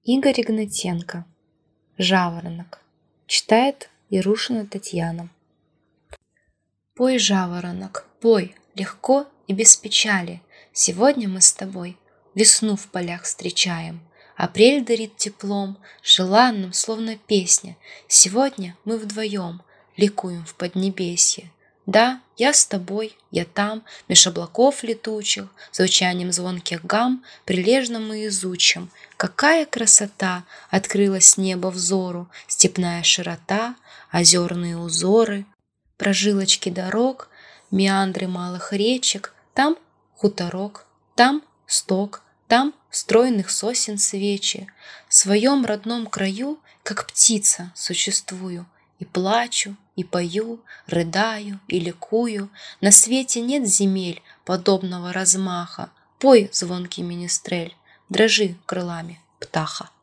Игорь Игнатенко. Жаворонок. Читает Ярушина Татьяна. Пой, жаворонок, пой, легко и без печали. Сегодня мы с тобой весну в полях встречаем. Апрель дарит теплом, желанным, словно песня. Сегодня мы вдвоем ликуем в поднебесье. Да, я с тобой, я там, меж облаков летучих, звучанием звонких гамм прилежно мы изучим. Какая красота открылась с неба взору, степная широта, озерные узоры, прожилочки дорог, меандры малых речек, там хуторок, там сток, там стройных сосен свечи. В своем родном краю, как птица, существую, и плачу, и пою, рыдаю и ликую. На свете нет земель подобного размаха. Пой, звонкий министрель, дрожи крылами птаха.